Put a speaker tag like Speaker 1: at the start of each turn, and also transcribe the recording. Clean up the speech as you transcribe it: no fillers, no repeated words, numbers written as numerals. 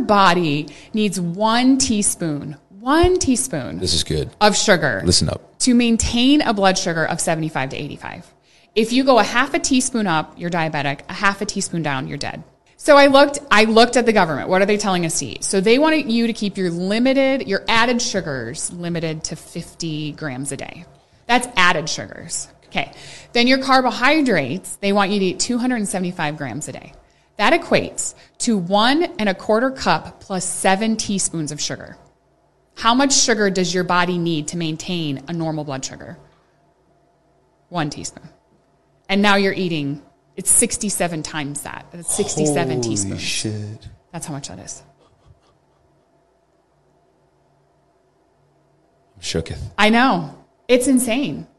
Speaker 1: body needs 1 teaspoon
Speaker 2: This is good.
Speaker 1: of sugar.
Speaker 2: Listen up.
Speaker 1: To maintain a blood sugar of 75 to 85. If you go a half a teaspoon up, you're diabetic. A half a teaspoon down, you're dead. So I looked at the government. What are they telling us to eat? So they want you to keep your added sugars limited to 50 grams a day. That's added sugars. Okay. Then your carbohydrates, they want you to eat 275 grams a day. That equates to 1 1/4 cup plus 7 teaspoons of sugar. How much sugar does your body need to maintain a normal blood sugar? 1 teaspoon. And now you're eating, it's 67 times that. That's 67
Speaker 2: Holy
Speaker 1: teaspoons.
Speaker 2: Shit.
Speaker 1: That's how much that is.
Speaker 2: I'm shooketh.
Speaker 1: I know. It's insane.